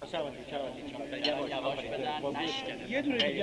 یواش بزن نشکنه. یه دونه دیگه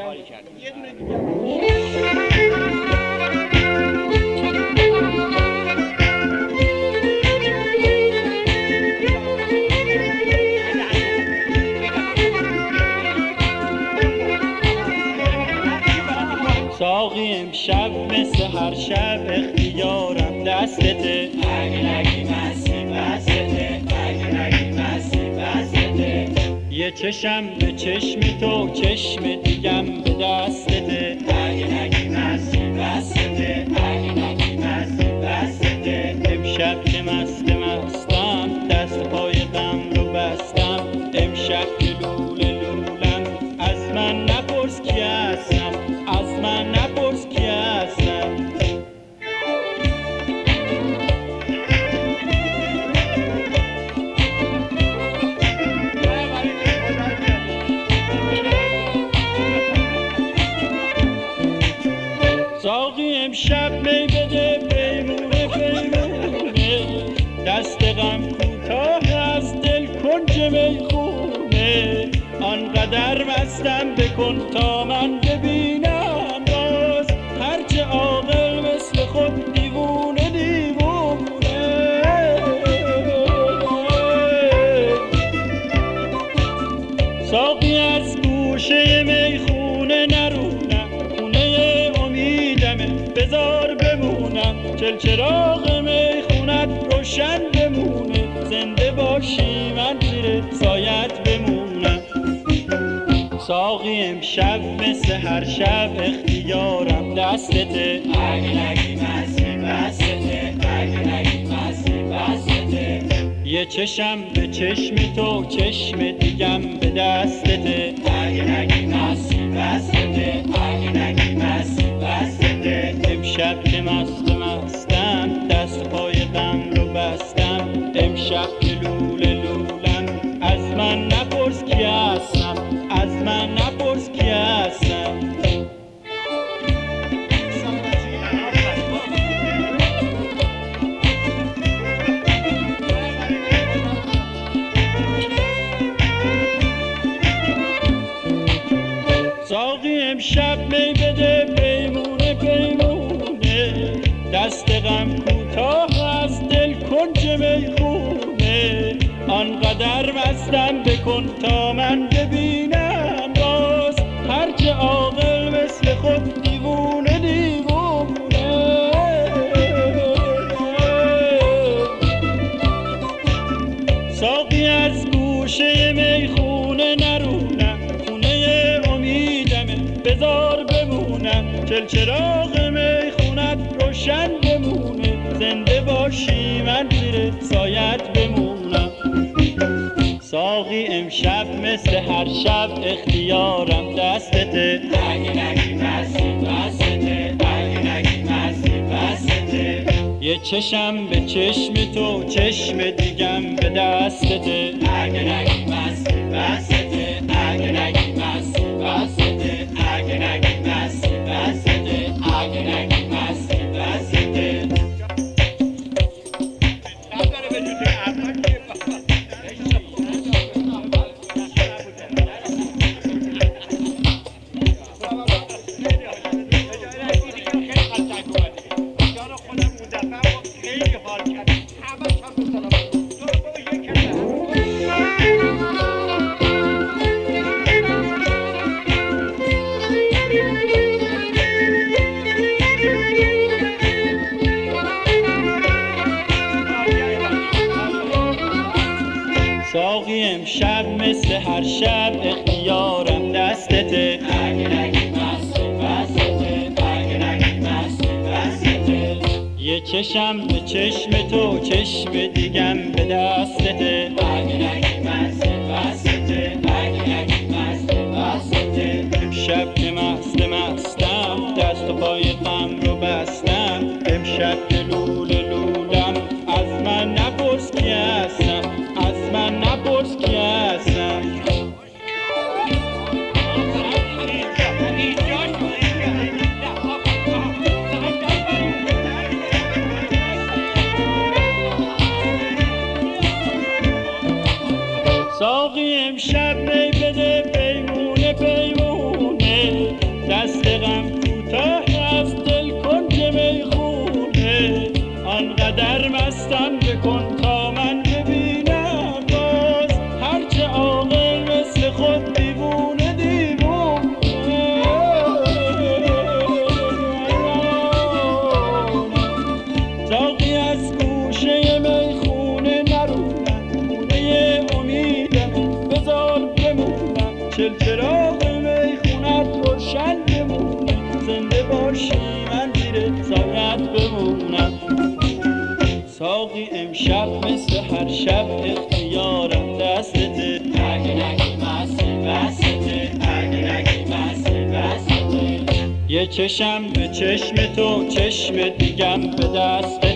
ساقی امشب مثل هر شب اختیارم دستته، اگه نگی مستی بستته، اگه نگی مستی بستته. یه چشم به چشم تو چشم دیگم به دستته، اگه نگی مستی بستته، اگه نگی مستی بستته. امشب که مستم دست پای غم رو بستم، امشب که لولم از من نپرس کی هستم، از من نپرس کی هستم. ساقی امشب می بده پیمونه پیمونه، دست غم کوتاه از دل کنج میخونه. آنقدر مستم بکن تا من ببینم باز، هرچه عاقل مثل خود دیوونه دیوونه. ساقی از گوشه میخونه نرونم، خونه امیدمه بذار بمونم، چلچراغ میخونت روشن بمونه، زنده باشی من زیر سایت بمونم. ساقی امشب مثل هر شب اختیارم دستته، اگه نگی مستی بستته، اگه نگی مستی بستته. یه چشم به چشم تو چشم دیگم به دستته، اگه نگی مستی بستته، اگه نگی مستی بستته. امشب که مستم دست پای غم رو بستم، امشب که لولم از من نپرس کی هستم، از من نپرس کی هستم. ساقی امشب می بده پیمونه پیمونه، دست غم کوتاه از دل کنج میخونه. آنقدر مستم بکن تا من ببینم باز، هرچه عاقل مثل خود دیوونه دیوونه. ساقی از گوشه میخونه نرونم، خونه امیدمه بذار بمونم، چلچراغ میخونت روشن بمونه، زنده باشی من زیر سایت بمونم. ساقی امشب مثل هر شب اختیارم دستته، اگه نگی مستی بستته، اگه نگی مستی بستته. یه چشم به چشم تو چشم دیگم به دستته، اگه نگی مستی بستته، اگه نگی مستی بستته، اگه نگی مستی بستته، اگه نگی مستی بستته. ساقی امشب مثل هر شب اختیارم دستته، اگه نگی مستی بستته، اگه نگی مستی بستته. یه چشم به چشم تو چشم دیگم به دستته، اگه نگی مستی بستته، اگه نگی مستی بستته. امشب که مستم دست و پای غم رو بستم، امشب که لولم از من نپرس کی هستم، از من نپرس کی هستم. امشب می بده پیمونه پیمونه، دست غم کوتاه از دل کنج میخونه، آنقدر مستم بکن تا من ببینم باز، هرچه عاقل مثل خود دیوونه دیوونه. ساقی از گوشه میخونه نرونم، خونه امیدم بذار بمونم، چراغ میخونت روشن بمونه، زنده باشی من زیر سایت بمونم. ساقی امشب مثل هر شب اختیارم دستته، اگه نگی مستی بسته، اگه نگی مستی بسته. یه چشم به چشم تو، چشم دیگم به دست